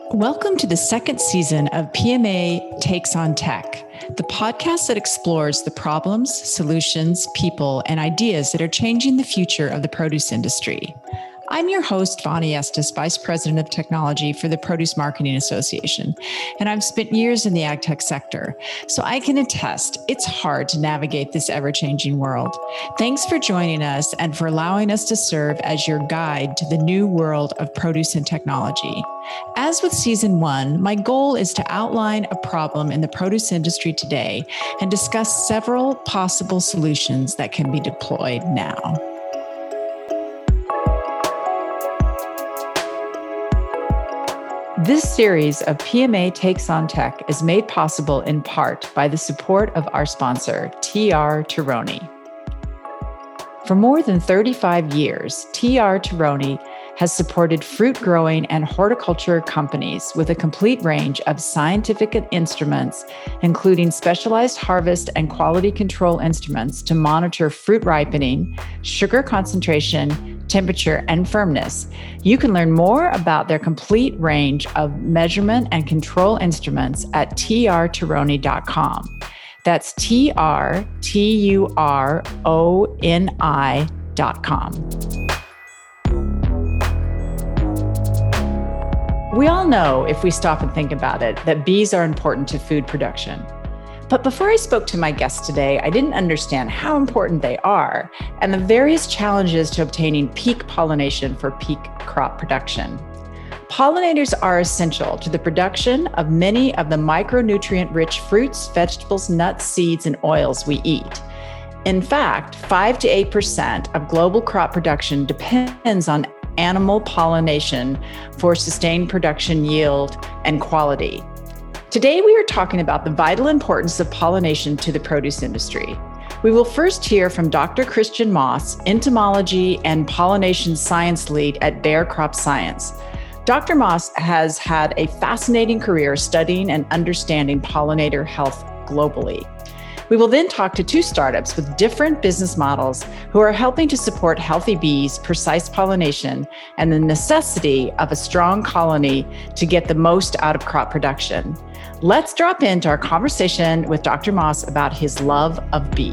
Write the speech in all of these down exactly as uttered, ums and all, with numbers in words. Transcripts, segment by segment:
Welcome to the second season of P M A Takes on Tech, the podcast that explores the problems, solutions, people, and ideas that are changing the future of the produce industry. I'm your host, Vani Estes, Vice President of Technology for the Produce Marketing Association, and I've spent years in the ag tech sector, so I can attest it's hard to navigate this ever-changing world. Thanks for joining us and for allowing us to serve as your guide to the new world of produce and technology. As with season one, my goal is to outline a problem in the produce industry today and discuss several possible solutions that can be deployed now. This series of P M A Takes on Tech is made possible in part by the support of our sponsor, T R Tironi. For more than thirty-five years, T R Tironi has supported fruit growing and horticulture companies with a complete range of scientific instruments, including specialized harvest and quality control instruments to monitor fruit ripening, sugar concentration, temperature, and firmness. You can learn more about their complete range of measurement and control instruments at T R Tironi dot com. That's T R T U R O N I dot com. We all know, if we stop and think about it, that bees are important to food production. But before I spoke to my guest today, I didn't understand how important they are and the various challenges to obtaining peak pollination for peak crop production. Pollinators are essential to the production of many of the micronutrient-rich fruits, vegetables, nuts, seeds, and oils we eat. In fact, five to eight percent of global crop production depends on animal pollination for sustained production yield and quality. Today, we are talking about the vital importance of pollination to the produce industry. We will first hear from Doctor Christian Moss, entomology and pollination science lead at Bayer Crop Science. Doctor Moss has had a fascinating career studying and understanding pollinator health globally. We will then talk to two startups with different business models who are helping to support healthy bees, precise pollination, and the necessity of a strong colony to get the most out of crop production. Let's drop into our conversation with Doctor Moss about his love of bees.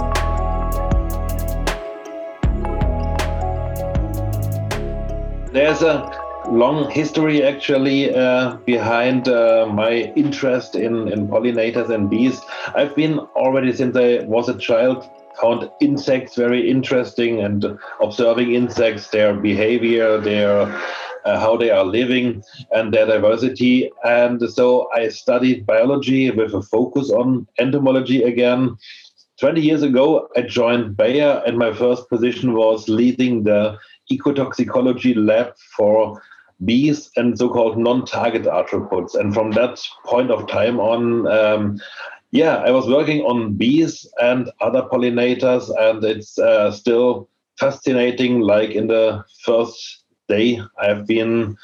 There's a long history actually uh, behind uh, my interest in, in pollinators and bees. I've been already since I was a child found insects very interesting and observing insects, their behavior, their uh, how they are living and their diversity. And so I studied biology with a focus on entomology again. twenty years ago, I joined Bayer and my first position was leading the ecotoxicology lab for bees and so-called non-target arthropods. And from that point of time on, um, yeah, I was working on bees and other pollinators, and it's uh, still fascinating. Like in the first day, I've been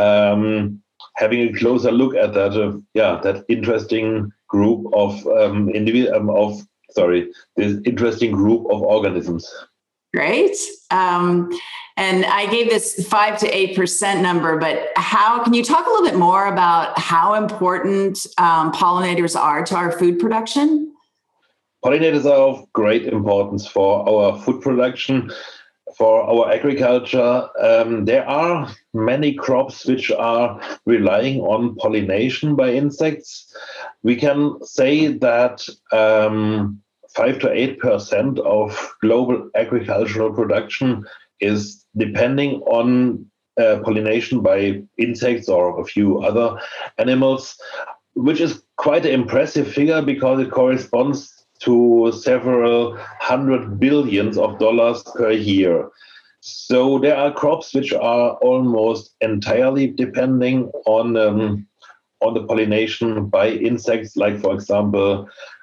um, having a closer look at that, uh, yeah, that interesting group of um, individual um, of sorry, this interesting group of organisms. Great. Um, and I gave this five to eight percent number, but how can you talk a little bit more about how important um, pollinators are to our food production? Pollinators are of great importance for our food production, for our agriculture. Um, there are many crops which are relying on pollination by insects. We can say that um, five to eight percent of global agricultural production is depending on uh, pollination by insects or a few other animals, which is quite an impressive figure because it corresponds to several hundred billions of dollars per year. So there are crops which are almost entirely depending on um, on the pollination by insects, like, for example,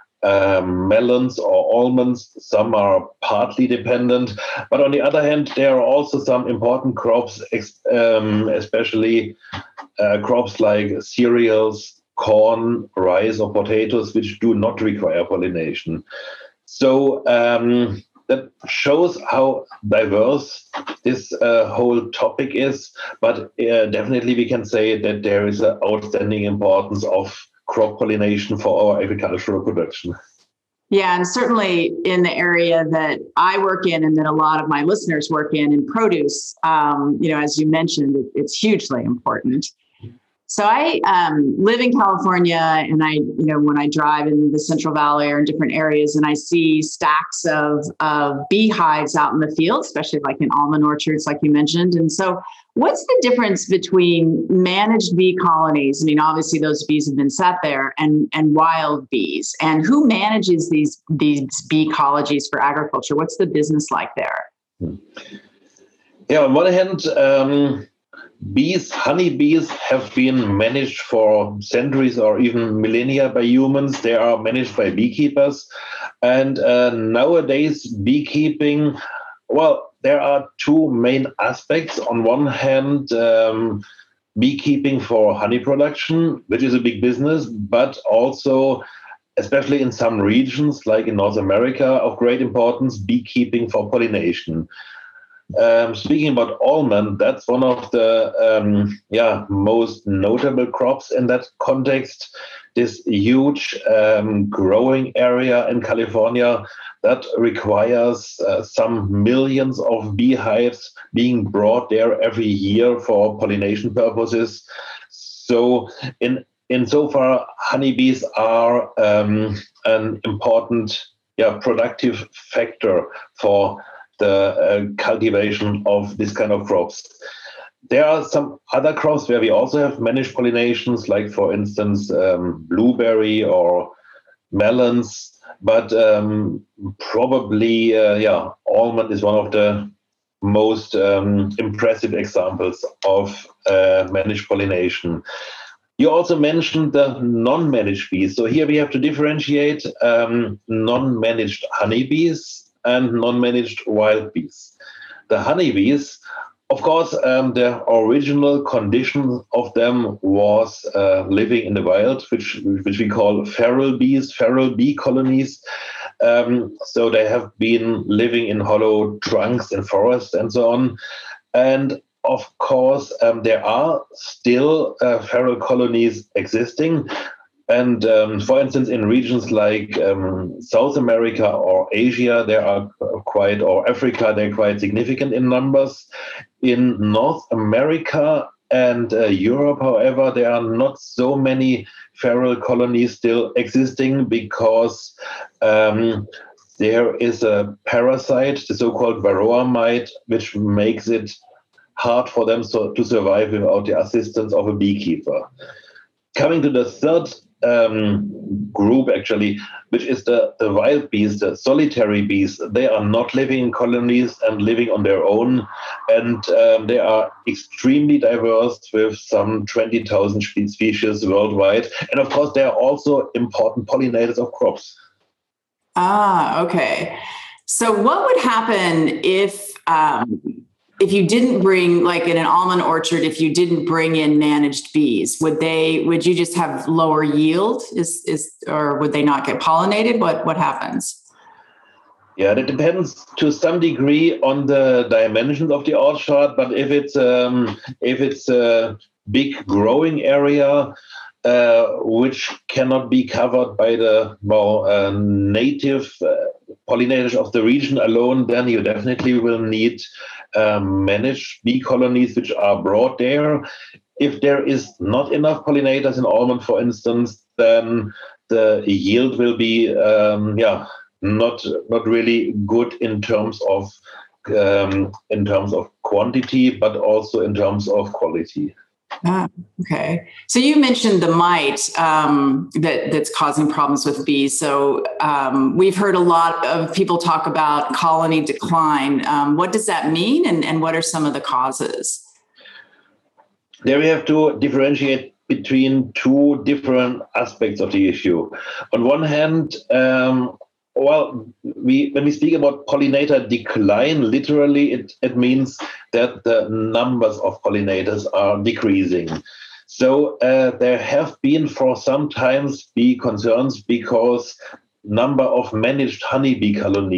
Um, melons or almonds. Some are partly dependent, but on the other hand, there are also some important crops, um, especially uh, crops like cereals, corn, rice, or potatoes, which do not require pollination. So um, that shows how diverse this uh, whole topic is. But uh, definitely we can say that there is an outstanding importance of crop pollination for our agricultural production. Yeah, and certainly in the area that I work in and that a lot of my listeners work in, in produce, um, you know, as you mentioned, it, it's hugely important. So I um, live in California, and I, you know, when I drive in the Central Valley or in different areas, and I see stacks of, of beehives out in the field, especially like in almond orchards, like you mentioned. And so what's the difference between managed bee colonies? I mean, obviously those bees have been set there, and, and wild bees, and who manages these, these bee colonies for agriculture? What's the business like there? Yeah, on one hand, um, bees, honeybees have been managed for centuries or even millennia by humans. They are managed by beekeepers. And uh, nowadays, beekeeping, well, there are two main aspects. On one hand, um, beekeeping for honey production, which is a big business, but also, especially in some regions, like in North America, of great importance, beekeeping for pollination. Um, speaking about almond, that's one of the um, yeah most notable crops in that context. This huge um, growing area in California that requires uh, some millions of beehives being brought there every year for pollination purposes. So in insofar, honeybees are um, an important yeah productive factor for the uh, cultivation of this kind of crops. There are some other crops where we also have managed pollinations, like, for instance, um, blueberry or melons, but um, probably, uh, yeah, almond is one of the most um, impressive examples of uh, managed pollination. You also mentioned the non-managed bees. So here we have to differentiate um, non-managed honeybees and non-managed wild bees. The honeybees, of course, um, the original condition of them was uh, living in the wild, which which we call feral bees, feral bee colonies. Um, so they have been living in hollow trunks in forests and so on. And of course, um, there are still uh, feral colonies existing. And um, for instance, in regions like um, South America or Asia, there are quite, or Africa, they're quite significant in numbers. In North America and uh, Europe, however, there are not so many feral colonies still existing because um, there is a parasite, the so-called varroa mite, which makes it hard for them so, to survive without the assistance of a beekeeper. Coming to the third um, group, actually, which is the, the wild bees, the solitary bees. They are not living in colonies and living on their own. And um, they are extremely diverse with some twenty thousand species worldwide. And of course, they are also important pollinators of crops. Ah, okay. So what would happen if... Um, If you didn't bring, like in an almond orchard, if you didn't bring in managed bees, would they? Would you just have lower yield? Is is or would they not get pollinated? What what happens? Yeah, that depends to some degree on the dimensions of the orchard. But if it's um, if it's a big growing area, uh, which cannot be covered by the more uh, native uh, pollinators of the region alone, then you definitely will need Um, managed bee colonies which are brought there. If there is not enough pollinators in almond, for instance, then the yield will be um, yeah not not really good in terms of um, in terms of quantity, but also in terms of quality. Ah, okay. So you mentioned the mite um, that that's causing problems with bees. So um, we've heard a lot of people talk about colony decline. Um, what does that mean, and, and what are some of the causes? There we have to differentiate between two different aspects of the issue. On one hand, um, well, we when we speak about pollinator decline, literally it, it means that the numbers of pollinators are decreasing. So uh, there have been for some times bee concerns because number of managed honeybee colonies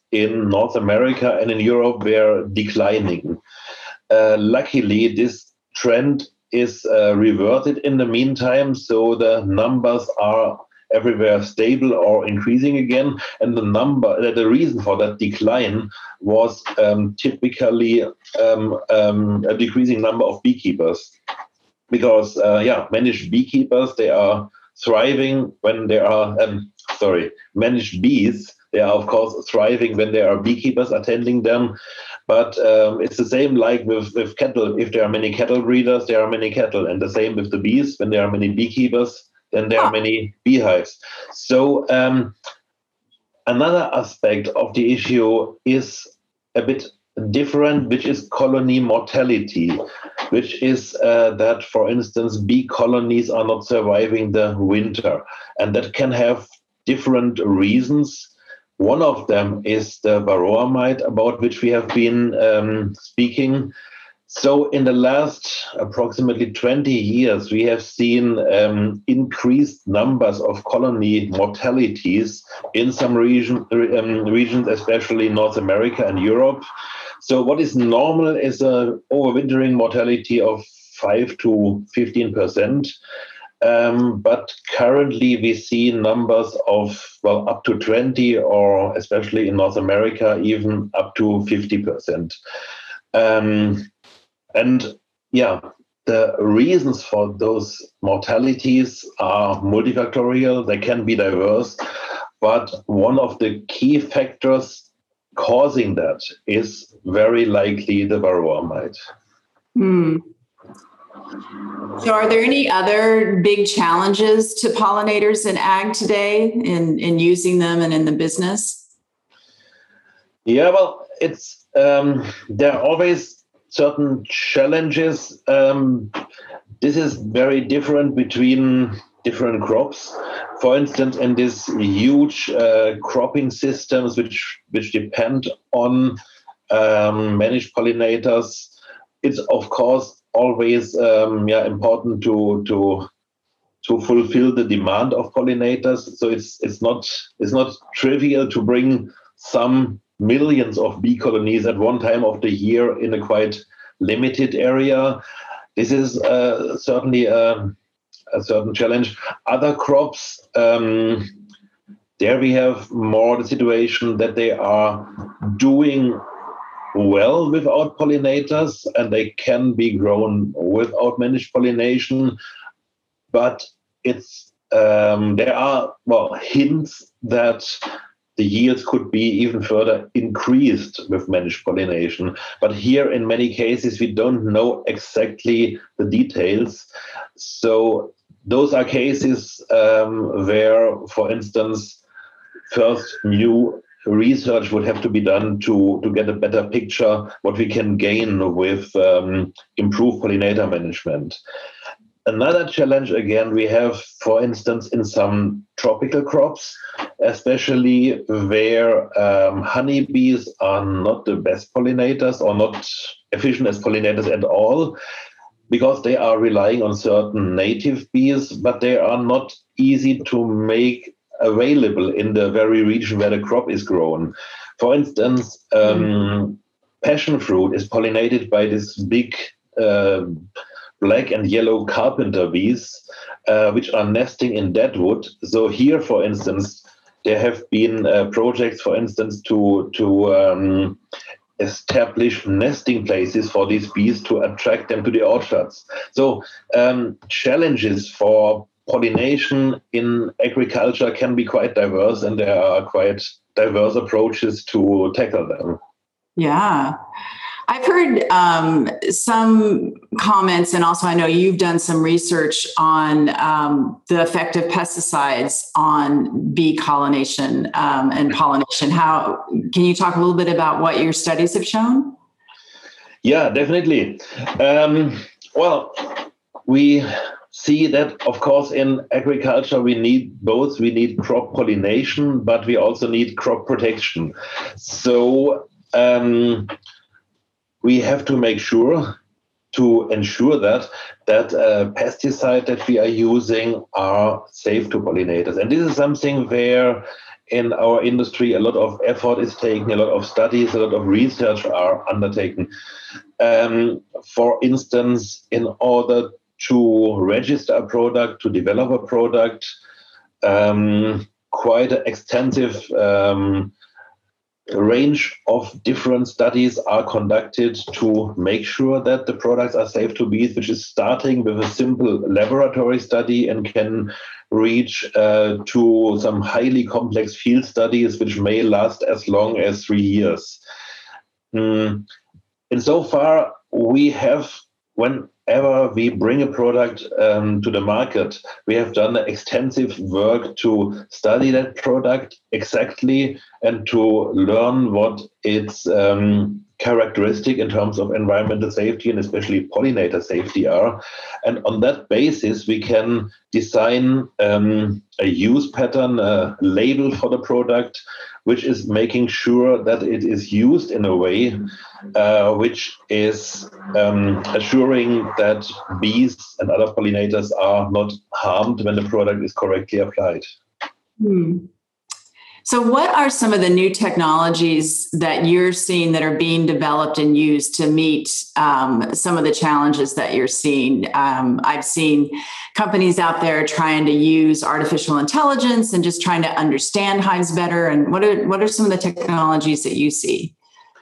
in North America and in Europe were declining. Uh, luckily, this trend is uh, reverted in the meantime, so the numbers are everywhere stable or increasing again. And the number, the reason for that decline was um, typically um, um, a decreasing number of beekeepers. Because, uh, yeah, managed beekeepers, they are thriving when there are, um, sorry, managed bees, they are, of course, thriving when there are beekeepers attending them. But um, it's the same like with, with cattle. If there are many cattle breeders, there are many cattle. And the same with the bees. When there are many beekeepers, then there are many beehives. So um, another aspect of the issue is a bit different, which is colony mortality, which is uh, that, for instance, bee colonies are not surviving the winter. And that can have different reasons. One of them is the varroa mite, about which we have been um, speaking. So in the last approximately twenty years, we have seen um, increased numbers of colony mortalities in some region, um, regions, especially North America and Europe. So what is normal is an overwintering mortality of five to fifteen percent. Um, but currently we see numbers of, well, up to twenty, or especially in North America, even up to fifty percent. Um, and yeah, the reasons for those mortalities are multifactorial. They can be diverse, but one of the key factors causing that is very likely the varroa mite. Hmm. So are there any other big challenges to pollinators in ag today in, in using them and in the business? Yeah, well, it's um, there are always certain challenges. Um, this is very different between different crops. For instance, in these huge uh, cropping systems, which which depend on um, managed pollinators, it's of course always um, yeah important to to to fulfill the demand of pollinators. So it's it's not it's not trivial to bring some millions of bee colonies at one time of the year in a quite limited area. This is uh, certainly a, a certain challenge. Other crops, um, there we have more the situation that they are doing well without pollinators, and they can be grown without managed pollination. But it's um, there are well hints that the yields could be even further increased with managed pollination. But here, in many cases, we don't know exactly the details. So those are cases um, where, for instance, first new research would have to be done to, to get a better picture what we can gain with um, improved pollinator management. Another challenge, again, we have, for instance, in some tropical crops, especially where um, honeybees are not the best pollinators or not efficient as pollinators at all, because they are relying on certain native bees, but they are not easy to make available in the very region where the crop is grown. For instance, um, mm. passion fruit is pollinated by this big uh, black and yellow carpenter bees, uh, which are nesting in deadwood. So here, for instance, there have been uh, projects, for instance, to to um, establish nesting places for these bees to attract them to the orchards. So um, challenges for pollination in agriculture can be quite diverse, and there are quite diverse approaches to tackle them. Yeah. I've heard um, some comments, and also I know you've done some research on um, the effect of pesticides on bee colonization um, and pollination. How can you talk a little bit about what your studies have shown? Yeah, definitely. Um, well, we see that, of course, in agriculture, we need both. We need crop pollination, but we also need crop protection. So um, we have to make sure to ensure that that uh, pesticides that we are using are safe to pollinators. And this is something where in our industry, a lot of effort is taken, a lot of studies, a lot of research are undertaken. Um, for instance, in order to register a product, to develop a product, um, quite an extensive um, range of different studies are conducted to make sure that the products are safe to bees, which is starting with a simple laboratory study and can reach uh, to some highly complex field studies, which may last as long as three years. Mm. And so far, we have, whenever we bring a product um, to the market, we have done extensive work to study that product exactly and to learn what its um, characteristic in terms of environmental safety and especially pollinator safety are. And on that basis, we can design um, a use pattern, a label for the product, which is making sure that it is used in a way uh, which is um, assuring that bees and other pollinators are not harmed when the product is correctly applied. Hmm. So what are some of the new technologies that you're seeing that are being developed and used to meet um, some of the challenges that you're seeing? Um, I've seen companies out there trying to use artificial intelligence and just trying to understand hives better. And what are, what are some of the technologies that you see?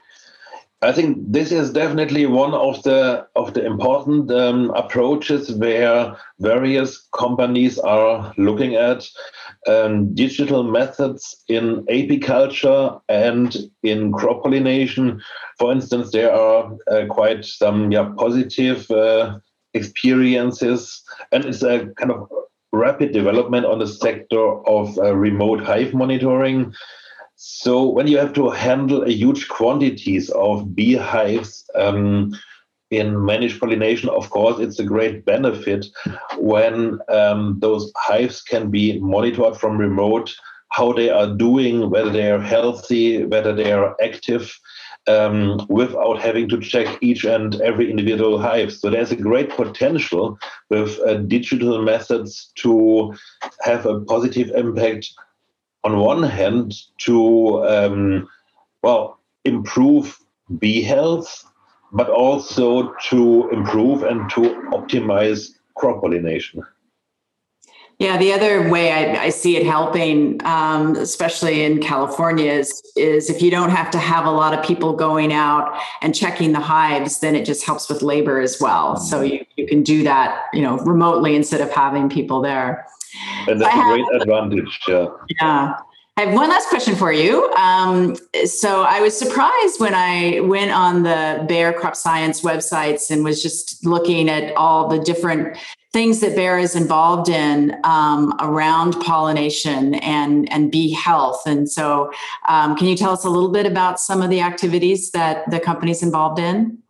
I think this is definitely one of the of the important um, approaches where various companies are looking at um, digital methods in apiculture and in crop pollination. For instance, there are uh, quite some yeah, positive uh, experiences, and it's a kind of rapid development on the sector of uh, remote hive monitoring. So when you have to handle a huge quantities of beehives um, in managed pollination, of course, it's a great benefit when um, those hives can be monitored from remote, how they are doing, whether they are healthy, whether they are active, um, without having to check each and every individual hive. So there's a great potential with uh, digital methods to have a positive impact on one hand, to um, well improve bee health, but also to improve and to optimize crop pollination. Yeah, the other way I, I see it helping, um, especially in California, is, is if you don't have to have a lot of people going out and checking the hives, then it just helps with labor as well. Mm-hmm. So you, you can do that, you know, remotely instead of having people there. And that's so a great have, advantage. Yeah. Yeah. I have one last question for you. Um, so I was surprised when I went on the Bayer Crop Science websites and was just looking at all the different things that Bayer is involved in um, around pollination and, and bee health. And so um, can you tell us a little bit about some of the activities that the company's involved in?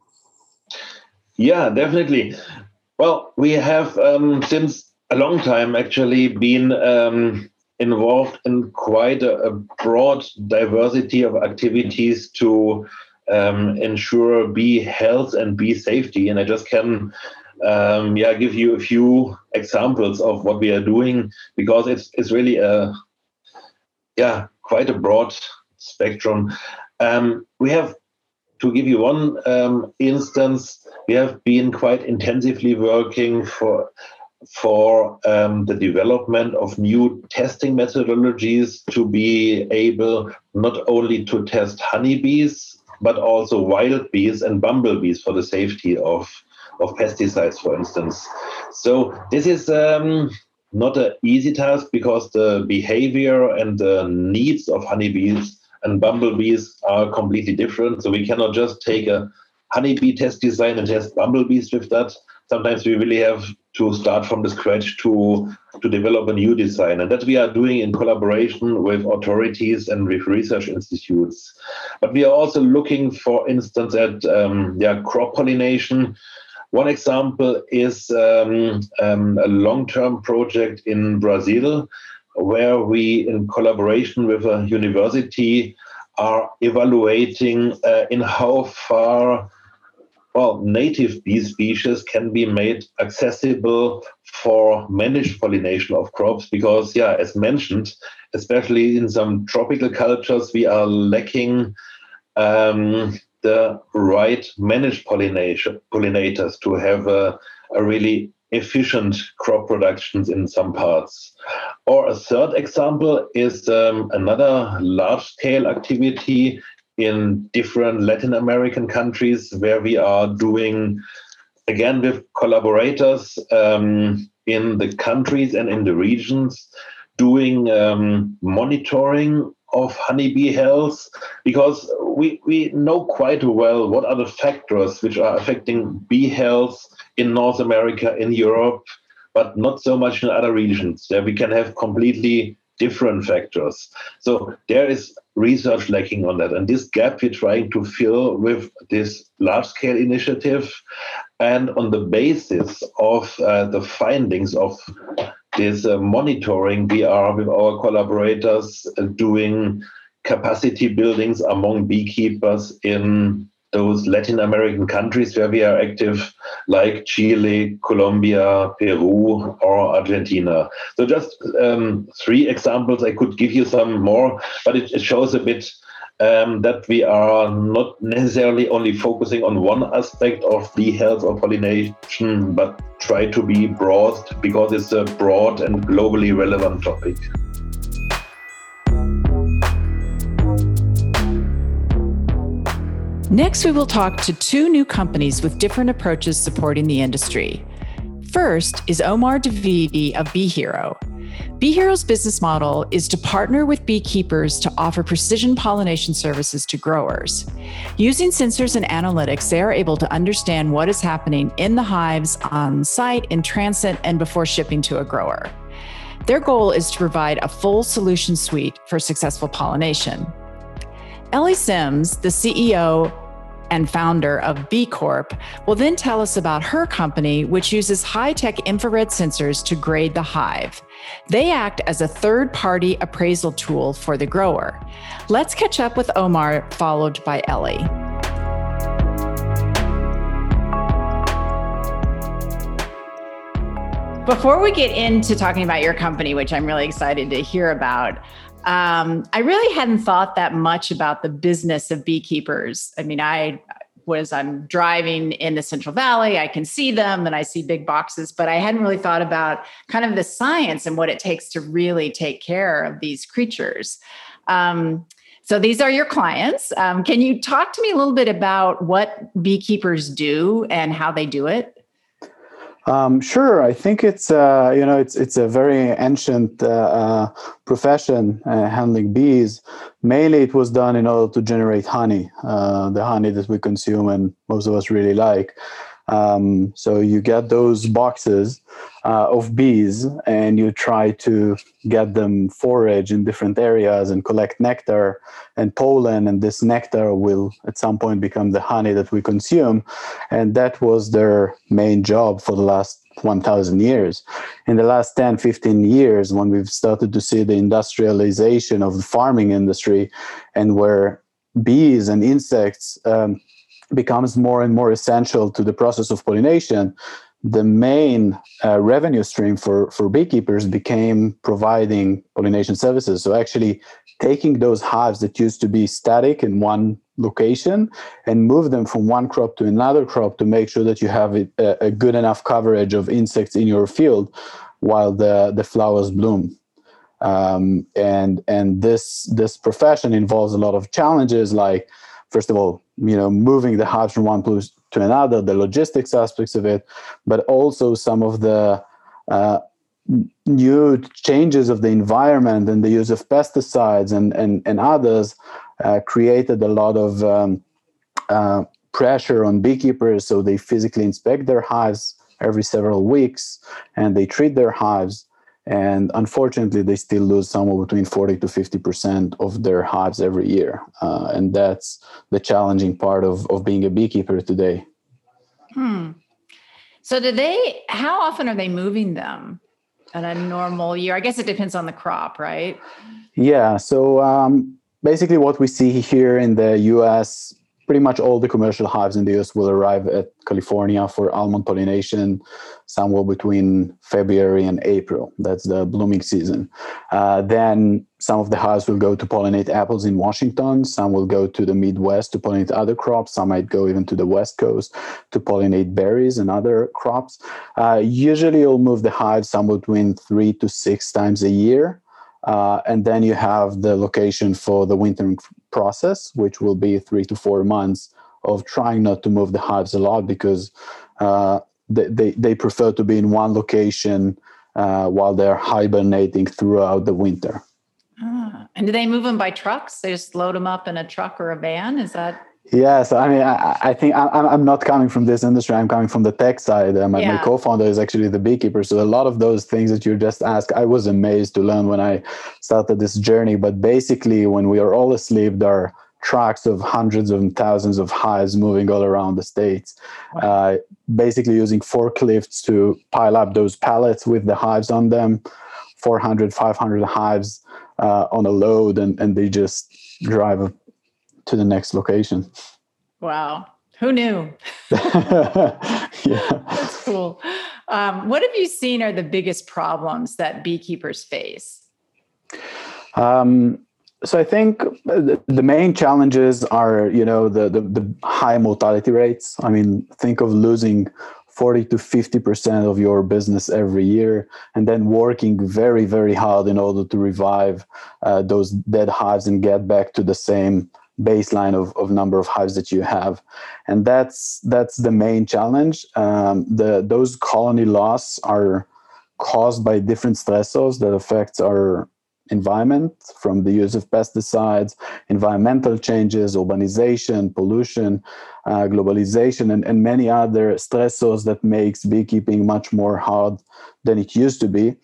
Yeah, definitely. Well, we have um, since a long time actually been um, involved in quite a, a broad diversity of activities to um, ensure bee health and bee safety. And I just can um, yeah, give you a few examples of what we are doing, because it's it's really a yeah quite a broad spectrum. Um, we have, to give you one um, instance, we have been quite intensively working for for um, the development of new testing methodologies to be able not only to test honeybees, but also wild bees and bumblebees for the safety of, of pesticides, for instance. So this is um, not an easy task, because the behavior and the needs of honeybees and bumblebees are completely different. So we cannot just take a honeybee test design and test bumblebees with that. Sometimes we really have to start from the scratch to, to develop a new design. And that we are doing in collaboration with authorities and with research institutes. But we are also looking, for instance, at um, yeah, crop pollination. One example is um, um, a long-term project in Brazil, where we, in collaboration with a university, are evaluating uh, in how far well, native bee species can be made accessible for managed pollination of crops because, yeah, as mentioned, especially in some tropical cultures, we are lacking um, the right managed pollination pollinators to have a, a really efficient crop productions in some parts. Or a third example is um, another large-scale activity in different Latin American countries where we are doing, again, with collaborators um, in the countries and in the regions, doing um, monitoring of honeybee health, because we, we know quite well what are the factors which are affecting bee health in North America, in Europe, but not so much in other regions. There we can have completely different factors. So there is research lacking on that. And this gap we're trying to fill with this large-scale initiative. And on the basis of uh, the findings of this uh, monitoring, we are with our collaborators uh, doing capacity buildings among beekeepers in those Latin American countries where we are active, like Chile, Colombia, Peru, or Argentina. So just um, three examples. I could give you some more, but it, it shows a bit um, that we are not necessarily only focusing on one aspect of bee health or pollination, but try to be broad because it's a broad and globally relevant topic. Next, we will talk to two new companies with different approaches supporting the industry. First is Omar Davidi of BeeHero. BeeHero's business model is to partner with beekeepers to offer precision pollination services to growers. Using sensors and analytics, they are able to understand what is happening in the hives, on site, in transit, and before shipping to a grower. Their goal is to provide a full solution suite for successful pollination. Ellie Sims, the C E O and founder of B Corp, will then tell us about her company, which uses high-tech infrared sensors to grade the hive. They act as a third-party appraisal tool for the grower. Let's catch up with Omar, followed by Ellie. Before we get into talking about your company, which I'm really excited to hear about, Um, I really hadn't thought that much about the business of beekeepers. I mean, I was, I'm driving in the Central Valley, I can see them and I see big boxes, but I hadn't really thought about kind of the science and what it takes to really take care of these creatures. Um, so these are your clients. Um, can you talk to me a little bit about what beekeepers do and how they do it? Um, sure. I think it's uh, you know it's it's a very ancient uh, uh, profession, uh, handling bees. Mainly, it was done in order to generate honey, uh, the honey that we consume and most of us really like. Um, so you get those boxes uh, of bees, and you try to get them forage in different areas and collect nectar and pollen, and this nectar will at some point become the honey that we consume. And that was their main job for the last one thousand years. In the last ten, fifteen years, when we've started to see the industrialization of the farming industry, and where bees and insects um, becomes more and more essential to the process of pollination, the main uh, revenue stream for, for beekeepers became providing pollination services. So actually taking those hives that used to be static in one location and move them from one crop to another crop to make sure that you have a, a good enough coverage of insects in your field while the, the flowers bloom. Um, and and this this profession involves a lot of challenges, like, first of all, you know, moving the hives from one place to another, the logistics aspects of it, but also some of the uh, new changes of the environment and the use of pesticides and and, and others uh, created a lot of um, uh, pressure on beekeepers. So they physically inspect their hives every several weeks, and they treat their hives. And unfortunately, they still lose somewhere between forty to fifty percent of their hives every year. Uh, and that's the challenging part of, of being a beekeeper today. Hmm. So do they, how often are they moving them in a normal year? I guess it depends on the crop, right? Yeah. So um, basically what we see here in the U S pretty much all the commercial hives in the U S will arrive at California for almond pollination somewhere between February and April. That's the blooming season. Uh, then some of the hives will go to pollinate apples in Washington. Some will go to the Midwest to pollinate other crops. Some might go even to the West Coast to pollinate berries and other crops. Uh, usually you'll move the hives somewhere between three to six times a year. Uh, and then you have the location for the wintering process, which will be three to four months of trying not to move the hives a lot because uh, they, they, they prefer to be in one location uh, while they're hibernating throughout the winter. Ah, and do they move them by trucks? They just load them up in a truck or a van? Is that? Yes, I mean, I, I think I'm, I'm not coming from this industry. I'm coming from the tech side. Uh, my, yeah. my co-founder is actually the beekeeper. So a lot of those things that you just asked, I was amazed to learn when I started this journey. But basically, when we are all asleep, there are trucks of hundreds of thousands of hives moving all around the States, wow. uh, basically using forklifts to pile up those pallets with the hives on them, four hundred, five hundred hives uh, on a load, and, and they just drive to the next location. Wow. Who knew? Yeah. That's cool. Um, what have you seen are the biggest problems that beekeepers face? Um, so I think the, the main challenges are, you know, the, the, the high mortality rates. I mean, think of losing forty to fifty percent of your business every year, and then working very, very hard in order to revive uh, those dead hives and get back to the same baseline of, of number of hives that you have. And that's that's the main challenge. Um, the those colony loss are caused by different stressors that affect our environment, from the use of pesticides, environmental changes, urbanization, pollution, uh, globalization, and, and many other stressors that makes beekeeping much more hard than it used to be.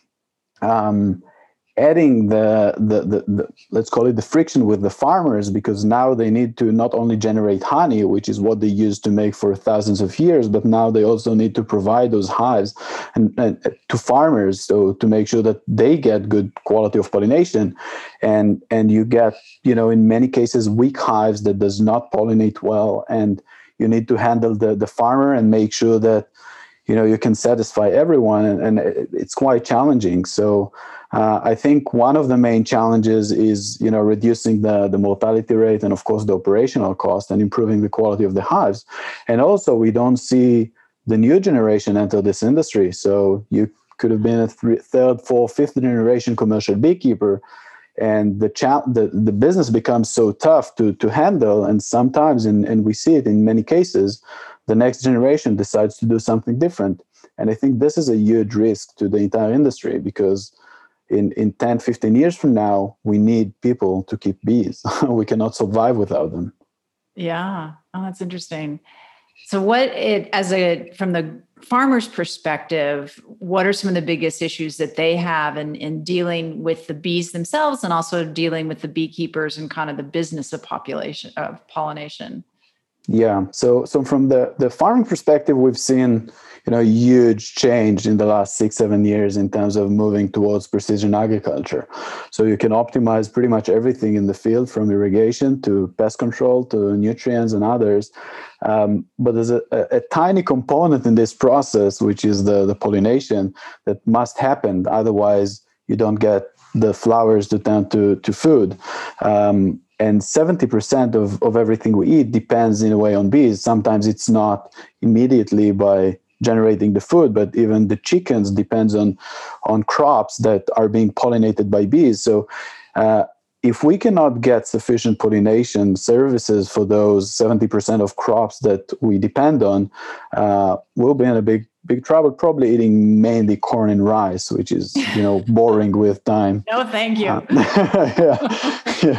Um, adding the, the, the, the, let's call it the friction with the farmers, because now they need to not only generate honey, which is what they used to make for thousands of years, but now they also need to provide those hives and, and to farmers, so to make sure that they get good quality of pollination. And, and you get, you know, in many cases, weak hives that does not pollinate well, and you need to handle the, the farmer and make sure that, you know, you can satisfy everyone, and, and it's quite challenging. So uh, I think one of the main challenges is, you know, reducing the, the mortality rate and, of course, the operational cost, and improving the quality of the hives. And also, we don't see the new generation enter this industry. So you could have been a three, third, fourth, fifth generation commercial beekeeper, and the, cha- the the business becomes so tough to to handle. And sometimes, in, and we see it in many cases, the next generation decides to do something different. And I think this is a huge risk to the entire industry, because in, in ten, fifteen years from now, we need people to keep bees. We cannot survive without them. Yeah. Oh, that's interesting. So what it, as a, from the farmer's perspective, what are some of the biggest issues that they have in, in dealing with the bees themselves, and also dealing with the beekeepers and kind of the business of population of pollination? Yeah. So, so from the, the farming perspective, we've seen, you know, huge change in the last six, seven years in terms of moving towards precision agriculture. So you can optimize pretty much everything in the field, from irrigation to pest control to nutrients and others. Um, but there's a, a, a tiny component in this process, which is the, the pollination, that must happen. Otherwise, you don't get the flowers to turn to, to food. Um, And seventy percent of, of everything we eat depends in a way on bees. Sometimes it's not immediately by generating the food, but even the chickens depends on, on crops that are being pollinated by bees. So uh, if we cannot get sufficient pollination services for those seventy percent of crops that we depend on, uh, we'll be in a big big trouble, probably eating mainly corn and rice, which is, you know, boring with time. No, thank you. Uh, yeah. yeah.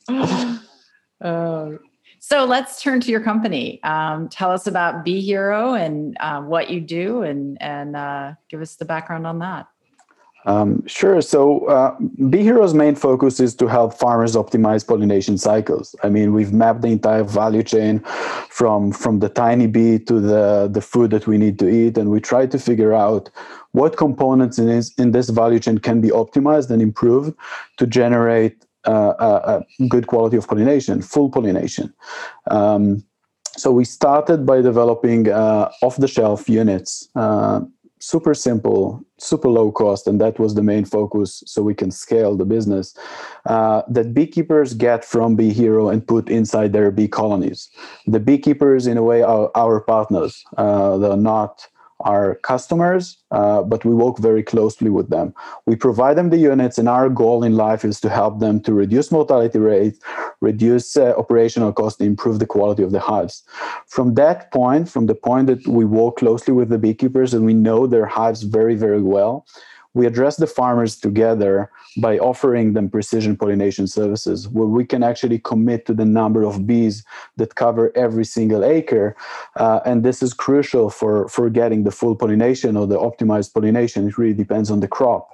Uh, so let's turn to your company. Um, tell us about BeeHero and uh, what you do, and and uh, give us the background on that. Um, sure. So uh, BeeHero's main focus is to help farmers optimize pollination cycles. I mean, we've mapped the entire value chain from from the tiny bee to the the food that we need to eat, and we try to figure out what components in this in this value chain can be optimized and improved to generate Uh, a, a good quality of pollination, full pollination. Um, So we started by developing uh, off-the-shelf units, uh, super simple, super low cost, and that was the main focus so we can scale the business, uh, that beekeepers get from Bee Hero and put inside their bee colonies. The beekeepers, in a way, are our partners. Uh, they're not our customers, uh, but we work very closely with them. We provide them the units, and our goal in life is to help them to reduce mortality rate, reduce uh, operational cost, improve the quality of the hives. From that point, from the point that we work closely with the beekeepers and we know their hives very, very well, we address the farmers together by offering them precision pollination services, where we can actually commit to the number of bees that cover every single acre. Uh, and this is crucial for, for getting the full pollination or the optimized pollination. It really depends on the crop.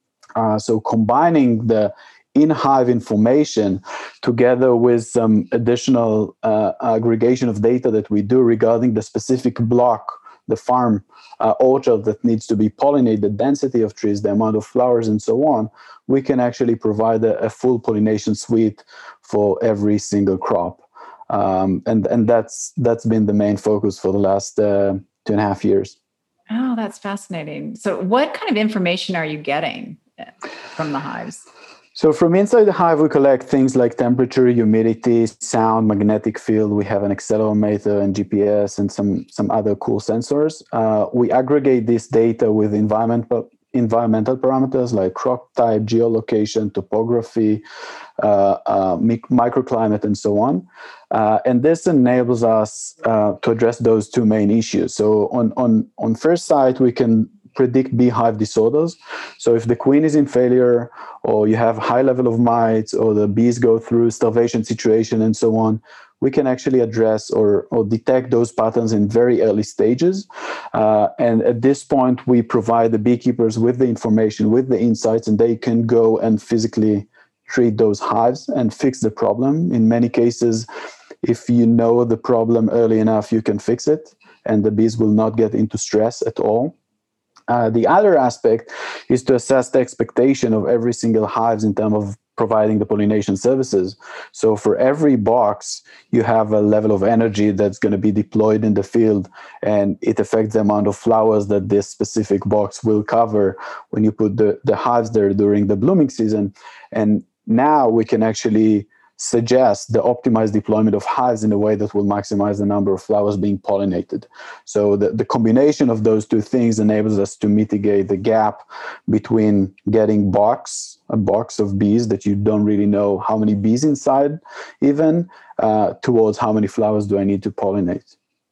Uh, so combining the in-hive information together with some additional uh, aggregation of data that we do regarding the specific block, the farm uh, orchard that needs to be pollinated, the density of trees, the amount of flowers, and so on, we can actually provide a, a full pollination suite for every single crop. Um, and and that's that's been the main focus for the last uh, two and a half years. Oh, that's fascinating. So what kind of information are you getting from the hives? So from inside the hive, we collect things like temperature, humidity, sound, magnetic field. We have an accelerometer and G P S and some, some other cool sensors. Uh, we aggregate this data with environmental, environmental parameters like crop type, geolocation, topography, uh, uh, mic- microclimate, and so on. Uh, and this enables us uh, to address those two main issues. So on, on, on first sight, we can predict beehive disorders. So if the queen is in failure, or you have high level of mites, or the bees go through starvation situation and so on, we can actually address or, or detect those patterns in very early stages. Uh, and at this point, we provide the beekeepers with the information, with the insights, and they can go and physically treat those hives and fix the problem. In many cases, if you know the problem early enough, you can fix it, and the bees will not get into stress at all. Uh, the other aspect is to assess the expectation of every single hive in terms of providing the pollination services. So for every box, you have a level of energy that's going to be deployed in the field, and it affects the amount of flowers that this specific box will cover when you put the, the hives there during the blooming season. And now we can actually suggest the optimized deployment of hives in a way that will maximize the number of flowers being pollinated. So the, the combination of those two things enables us to mitigate the gap between getting box, a box of bees that you don't really know how many bees inside even, uh, towards how many flowers do I need to pollinate.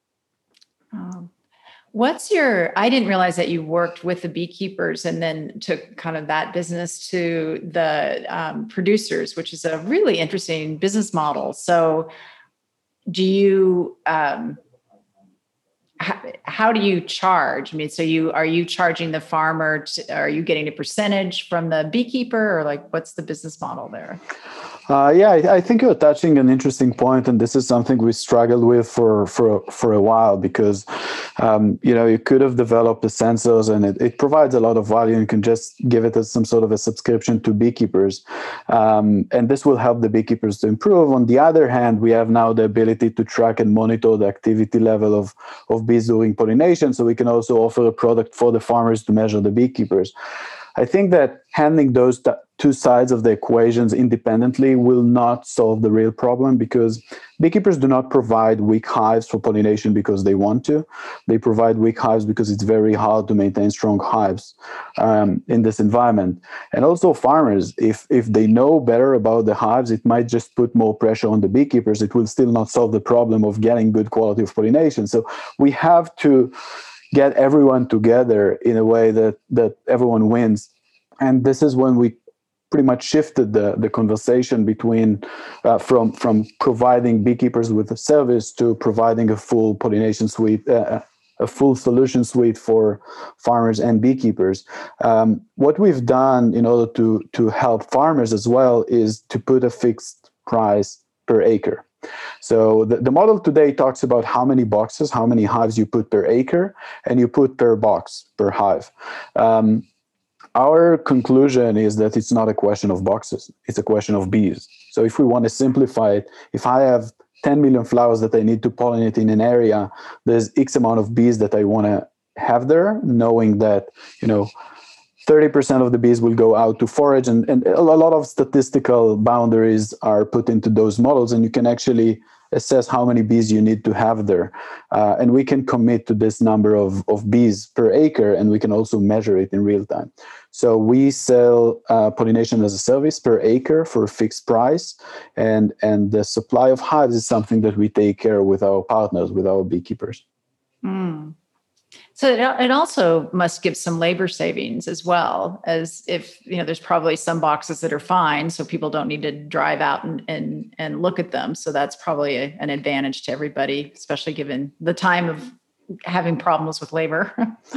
Um, what's your, I didn't realize that you worked with the beekeepers and then took kind of that business to the um, producers, which is a really interesting business model. So do you, um, how, how do you charge? I mean, so you, are you charging the farmer? To, are you getting a percentage from the beekeeper, or like, what's the business model there? Uh, yeah, I, I think you're touching an interesting point, and this is something we struggled with for for for a while, because um, you know, you could have developed the sensors, and it, it provides a lot of value. You can just give it as some sort of a subscription to beekeepers, um, and this will help the beekeepers to improve. On the other hand, we have now the ability to track and monitor the activity level of of bees during pollination, so we can also offer a product for the farmers to measure the beekeepers. I think that handling those t- two sides of the equations independently will not solve the real problem, because beekeepers do not provide weak hives for pollination because they want to. They provide weak hives because it's very hard to maintain strong hives um, in this environment. And also farmers, if, if they know better about the hives, it might just put more pressure on the beekeepers. It will still not solve the problem of getting good quality of pollination. So we have to get everyone together in a way that, that everyone wins. And this is when we pretty much shifted the, the conversation between uh, from, from providing beekeepers with a service to providing a full pollination suite, uh, a full solution suite for farmers and beekeepers. Um, what we've done in order to, to help farmers as well is to put a fixed price per acre. So the, the model today talks about how many boxes, how many hives you put per acre, and you put per box, per hive. Um, our conclusion is that it's not a question of boxes, it's a question of bees. So if we want to simplify it, if I have ten million flowers that I need to pollinate in an area, there's X amount of bees that I want to have there, knowing that, you know, thirty percent of the bees will go out to forage, and, and a lot of statistical boundaries are put into those models, and you can actually assess how many bees you need to have there. Uh, and we can commit to this number of, of bees per acre, and we can also measure it in real time. So we sell uh, pollination as a service per acre for a fixed price, and, and the supply of hives is something that we take care of with our partners, with our beekeepers. Mm. So it, it also must give some labor savings as well, as if, you know, there's probably some boxes that are fine, so people don't need to drive out and and, and look at them. So that's probably a, an advantage to everybody, especially given the time of having problems with labor.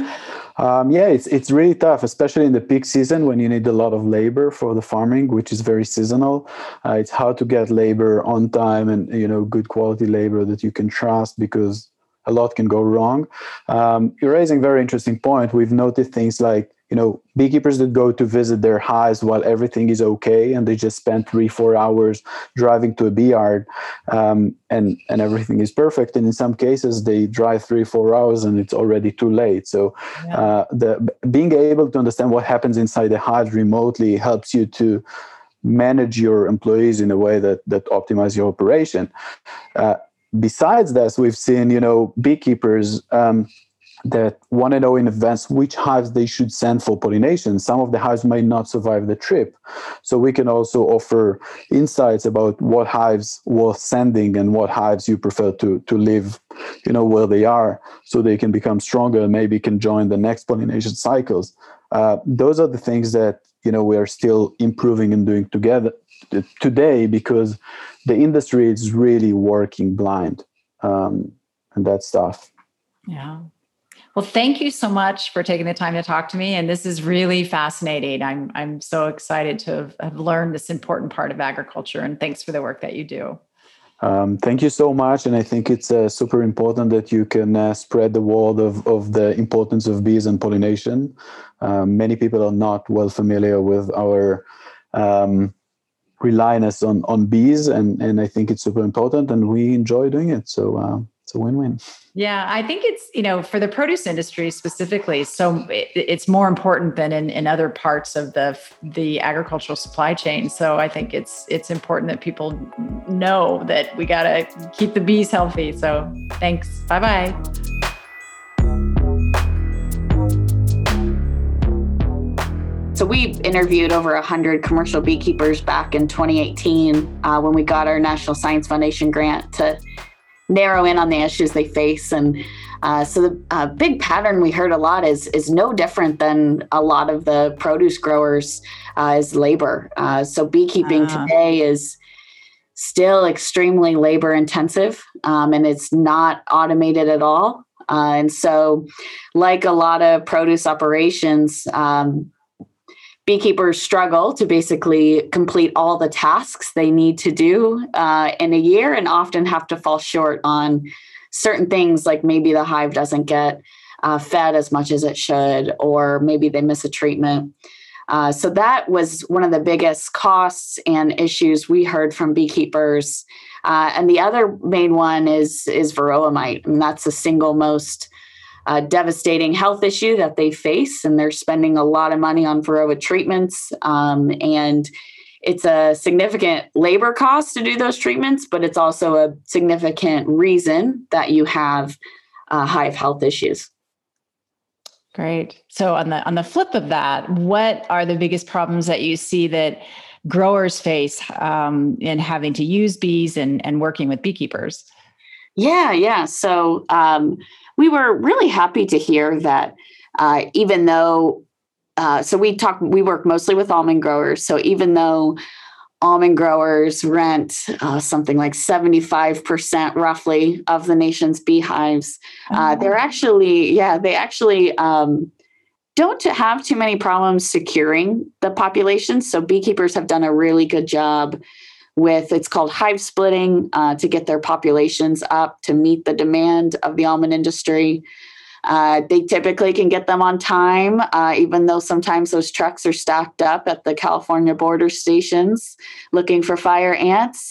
um, yeah, it's it's really tough, especially in the peak season when you need a lot of labor for the farming, which is very seasonal. Uh, it's hard to get labor on time and, you know, good quality labor that you can trust, because a lot can go wrong. Um, you're raising a very interesting point. We've noticed things like, you know, beekeepers that go to visit their hives while everything is okay, and they just spend three, four hours driving to a bee yard, um, and, and everything is perfect. And in some cases, they drive three, four hours and it's already too late. So yeah. uh, the being able to understand what happens inside the hive remotely helps you to manage your employees in a way that, that optimizes your operation. Uh, Besides this, we've seen, you know, beekeepers um, that want to know in advance which hives they should send for pollination. Some of the hives might not survive the trip. So we can also offer insights about what hives worth sending and what hives you prefer to, to live, you know, where they are, so they can become stronger and maybe can join the next pollination cycles. Uh, those are the things that, you know, we are still improving and doing together today, because the industry is really working blind, um, and that's tough. Yeah. Well, thank you so much for taking the time to talk to me. And this is really fascinating. I'm I'm so excited to have, have learned this important part of agriculture. And thanks for the work that you do. Um, thank you so much. And I think it's uh, super important that you can uh, spread the word of, of the importance of bees and pollination. Um, many people are not well familiar with our um, reliance on, on bees, and, and I think it's super important, and we enjoy doing it. So uh, it's a win-win. Yeah, I think it's, you know, for the produce industry specifically, so it, it's more important than in, in other parts of the the agricultural supply chain. So I think it's it's important that people know that we got to keep the bees healthy. So thanks. Bye-bye. So we interviewed over one hundred commercial beekeepers back in twenty eighteen uh, when we got our National Science Foundation grant to narrow in on the issues they face. And uh, so the uh, big pattern we heard a lot is is no different than a lot of the produce growers uh, is labor. Uh, so beekeeping uh. today is still extremely labor intensive, um, and it's not automated at all. Uh, and so like a lot of produce operations, um, beekeepers struggle to basically complete all the tasks they need to do uh, in a year, and often have to fall short on certain things, like maybe the hive doesn't get uh, fed as much as it should, or maybe they miss a treatment. Uh, so that was one of the biggest costs and issues we heard from beekeepers. Uh, and the other main one is, is varroa mite, and that's the single most Uh, devastating health issue that they face, and they're spending a lot of money on varroa treatments. Um, and it's a significant labor cost to do those treatments, but it's also a significant reason that you have uh, hive health issues. Great. So on the on the flip of that, what are the biggest problems that you see that growers face um, in having to use bees and, and working with beekeepers? Yeah, yeah. So um, we were really happy to hear that uh, even though, uh, so we talk, we work mostly with almond growers. So even though almond growers rent uh, something like seventy-five percent roughly of the nation's beehives, uh, they're actually, yeah, they actually um, don't have too many problems securing the population. So beekeepers have done a really good job with, it's called hive splitting, uh, to get their populations up to meet the demand of the almond industry. Uh, they typically can get them on time, uh, even though sometimes those trucks are stacked up at the California border stations looking for fire ants.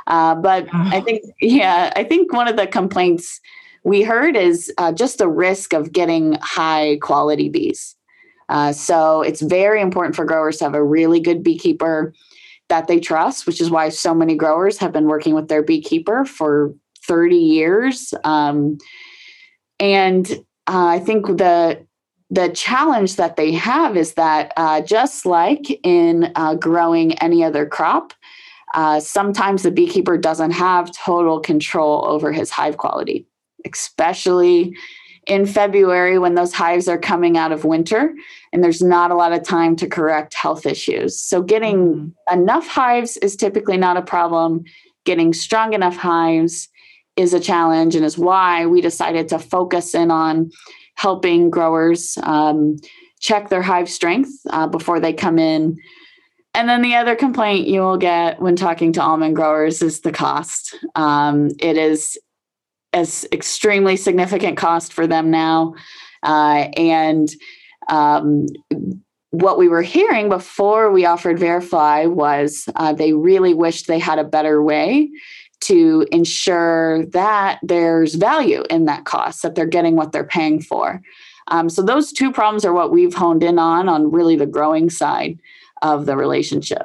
Uh, but I think, yeah, I think one of the complaints we heard is uh, just the risk of getting high quality bees. Uh, so it's very important for growers to have a really good beekeeper that they trust, which is why so many growers have been working with their beekeeper for thirty years. Um, and uh, I think the the challenge that they have is that uh, just like in uh, growing any other crop, uh, sometimes the beekeeper doesn't have total control over his hive quality, especially in February when those hives are coming out of winter and there's not a lot of time to correct health issues. So getting mm-hmm. enough hives is typically not a problem. Getting strong enough hives is a challenge, and is why we decided to focus in on helping growers um, check their hive strength uh, before they come in. And then the other complaint you will get when talking to almond growers is the cost. Um, it is as extremely significant cost for them now. Uh, and um, what we were hearing before we offered Verifly was uh, they really wished they had a better way to ensure that there's value in that cost, that they're getting what they're paying for. Um, so those two problems are what we've honed in on, on really the growing side of the relationship.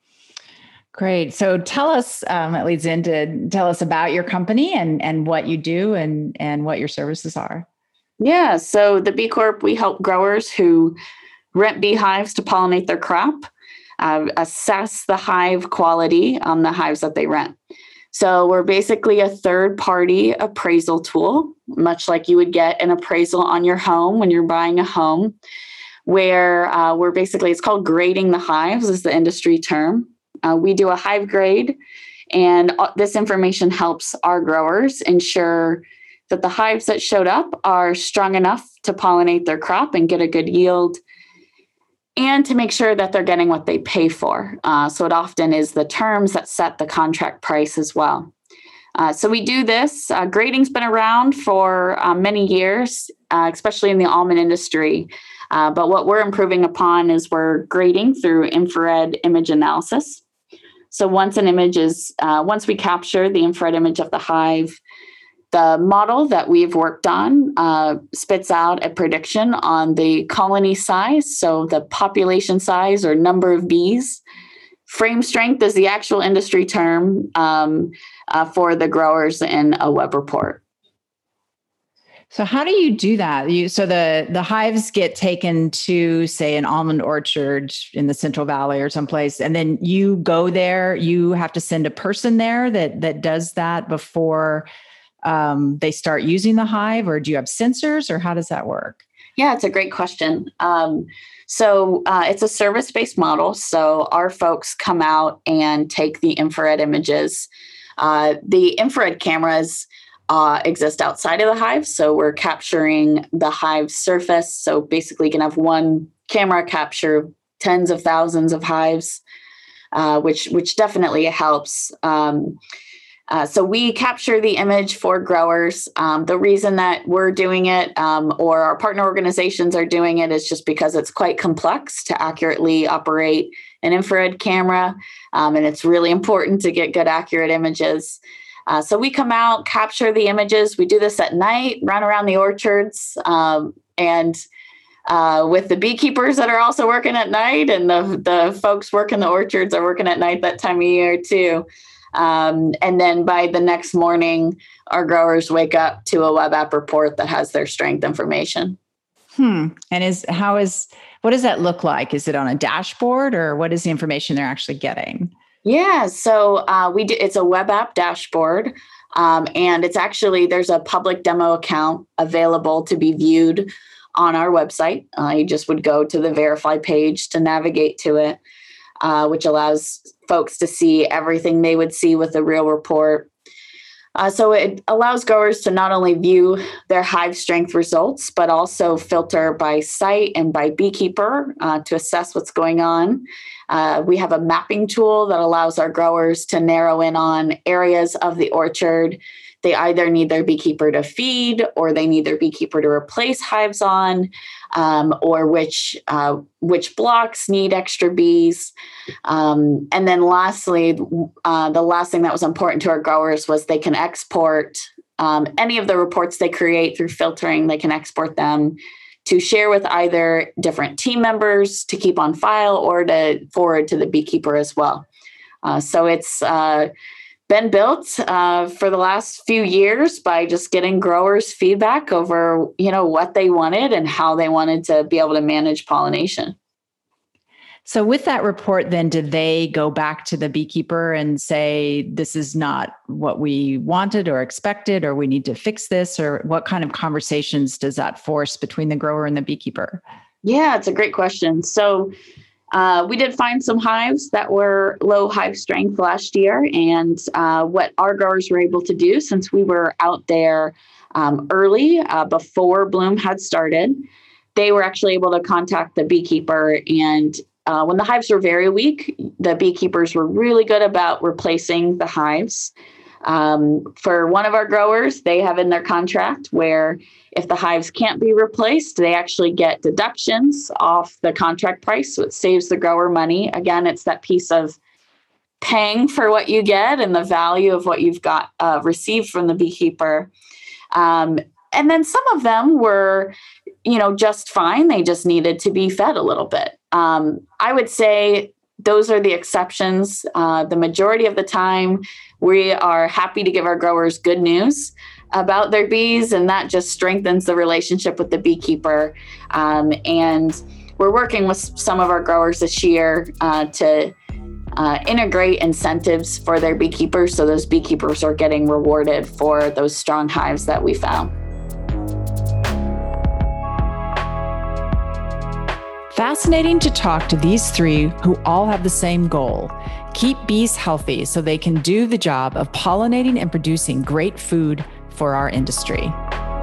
Great. So tell us, um, it leads into tell us about your company and, and what you do and, and what your services are. Yeah. So the B Corp, we help growers who rent beehives to pollinate their crop, uh, assess the hive quality on the hives that they rent. So we're basically a third-party appraisal tool, much like you would get an appraisal on your home when you're buying a home, where uh, we're basically, it's called grading the hives is the industry term. Uh, we do a hive grade, and this information helps our growers ensure that the hives that showed up are strong enough to pollinate their crop and get a good yield, and to make sure that they're getting what they pay for. Uh, so it often is the terms that set the contract price as well. Uh, so we do this. Uh, grading's been around for uh, many years, uh, especially in the almond industry. Uh, but what we're improving upon is we're grading through infrared image analysis. So once an image is, uh, once we capture the infrared image of the hive, the model that we've worked on uh, spits out a prediction on the colony size, so the population size or number of bees. Frame strength is the actual industry term um, uh, for the growers in a web report. So how do you do that? You, so the, the hives get taken to, say, an almond orchard in the Central Valley or someplace, and then you go there, you have to send a person there that that does that before um, they start using the hive, or do you have sensors, or how does that work? Yeah, it's a great question. Um, so uh, it's a service-based model. So our folks come out and take the infrared images. Uh, the infrared cameras uh, exist outside of the hive. So we're capturing the hive surface. So basically you can have one camera capture tens of thousands of hives, uh, which, which definitely helps. Um, Uh, so we capture the image for growers. Um, the reason that we're doing it um, or our partner organizations are doing it is just because it's quite complex to accurately operate an infrared camera. Um, and it's really important to get good, accurate images. Uh, so we come out, capture the images. We do this at night, run around the orchards, um, and uh, with the beekeepers that are also working at night, and the, the folks working the orchards are working at night that time of year too. Um, and then by the next morning, our growers wake up to a web app report that has their strength information. Hmm. And is how is what does that look like? Is it on a dashboard, or what is the information they're actually getting? Yeah, so uh, we do. It's a web app dashboard, um, and it's actually there's a public demo account available to be viewed on our website. Uh, you just would go to the Verifly page to navigate to it, uh, which allows folks to see everything they would see with a real report. Uh, so it allows growers to not only view their hive strength results, but also filter by site and by beekeeper uh, to assess what's going on. Uh, we have a mapping tool that allows our growers to narrow in on areas of the orchard they either need their beekeeper to feed, or they need their beekeeper to replace hives on, um, or which uh, which blocks need extra bees. Um, and then lastly, uh, the last thing that was important to our growers was they can export um, any of the reports they create through filtering. They can export them to share with either different team members to keep on file, or to forward to the beekeeper as well. Uh, so it's uh, been built uh, for the last few years by just getting growers' feedback over, you know, what they wanted and how they wanted to be able to manage pollination. So with that report, then, did they go back to the beekeeper and say, this is not what we wanted or expected, or we need to fix this? Or what kind of conversations does that force between the grower and the beekeeper? Yeah, it's a great question. So uh, we did find some hives that were low hive strength last year. And uh, what our growers were able to do, since we were out there um, early, uh, before bloom had started, they were actually able to contact the beekeeper. And Uh, when the hives were very weak, the beekeepers were really good about replacing the hives. Um, for one of our growers, they have in their contract where if the hives can't be replaced, they actually get deductions off the contract price, so it saves the grower money. Again, it's that piece of paying for what you get and the value of what you've got uh, received from the beekeeper. Um, and then some of them were, you know, just fine. They just needed to be fed a little bit. Um, I would say those are the exceptions. Uh, the majority of the time, we are happy to give our growers good news about their bees, and that just strengthens the relationship with the beekeeper. Um, and we're working with some of our growers this year uh, to uh, integrate incentives for their beekeepers, so those beekeepers are getting rewarded for those strong hives that we found. Fascinating to talk to these three who all have the same goal: keep bees healthy so they can do the job of pollinating and producing great food for our industry.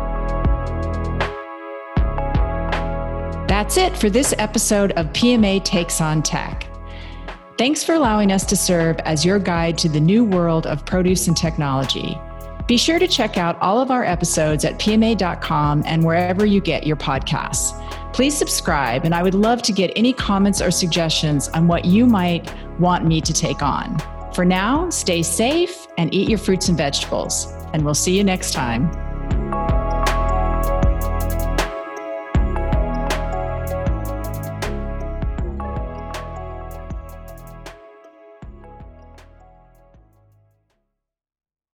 That's it for this episode of P M A Takes on Tech. Thanks for allowing us to serve as your guide to the new world of produce and technology. Be sure to check out all of our episodes at P M A dot com and wherever you get your podcasts. Please subscribe, and I would love to get any comments or suggestions on what you might want me to take on. For now, stay safe and eat your fruits and vegetables, and we'll see you next time.